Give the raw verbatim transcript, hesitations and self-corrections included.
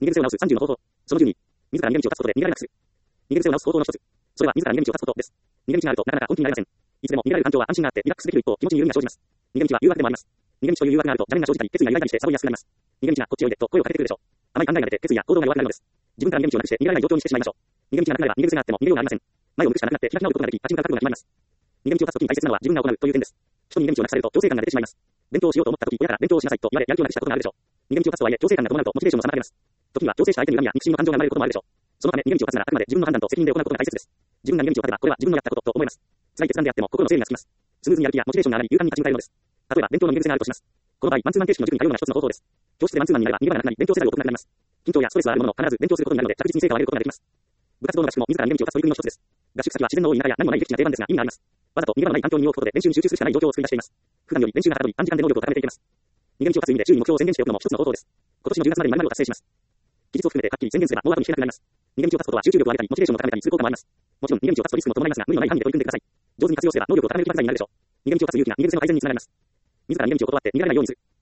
逃げ癖を直すさんじゅうの方法。そのじゅうに、自ら逃げ道を断つことで逃げられなくする。逃げ癖を直す方法の一つ。それは自ら逃げ道を断つことです。逃げ道があるとなかなか本気になりません。いつでも逃げられる環境は安心があってリラックスできる一方、気持ちに緩みが生じます。逃げ道は誘惑でもあります。逃げ道という誘惑があると邪念が生じたり、決意が揺らいだりしてサボりやすくなります。逃げ道がこっちおいでと声をかけてくるでしょう。甘い考えが出て決意や行動が弱くなるのです。自分から逃げ道をなくして逃げられない状況にしてしまいましょう。逃げ道がなくなれば逃げ癖があっても逃げようがありません。前を向くしかなくなって開き直ることができ、立ち向かう覚悟が決まります。逃げ道を断つときに大切なのは自分が行うという点です。人に逃げ道をなくされると強制感が出てしまいます。勉強をしようと思ったとき、親から勉強をしなさいと言われ、やる気をなくしたことがあるでしょう。逃げ道を断つとはいえ、強制感が伴うとモチベーションも妨げます。時には強制した相手に恨みや憎しみの感情が生まれることもあるでしょう。そのため逃げ道を断つならあくまで自分の判断と責任で行うことが大切です。自分が逃げ道を断てば、これは自分のやったことと思います。辛い決断であっても心の整理がつきます。スムーズにやる気やモチベーションが上がり、勇敢に立ち向かえるのです。例えば、勉強の逃げ癖があるとします。この場合、マンツーマン形式の塾に通うのが一つの方法です。教室でマンツーマンになれば逃げ場がなくなり、勉強せざるを得なくなります。緊張やストレスはあるものの、必ず勉強することになるので、着実に成果を上げることができます。部活動の合宿も自ら逃げ道を断つ取り組みの一つです。合宿先は自然の多い田舎や何もない僻地な定番ですが、意味があります。わざと逃げ場のない環境に身を置くことで練習に集中するしかない状況を作り出しています。普段より練習がはかどり、短時間で能力を高めていけます。逃げ道を断つ意味で周囲に目標を宣言しておくのも一つの方法です。今年のじゅうがつまでに〇〇を達成します。期日を含めてはっきり宣言すれば、もう後に引けなくなります。逃げ道を断つことは集中力を上げたり、モチベーションを高めたりする効果もあります。もちろん、逃げ道を断つとリスクも伴いますが、無理のない範囲で取り組んでください。上手に活用すれば、能力を高める気がになるでしょう。逃げ道を断つ勇気が逃げ癖の改善につながります。自ら逃げ道を断って逃げられないようにする。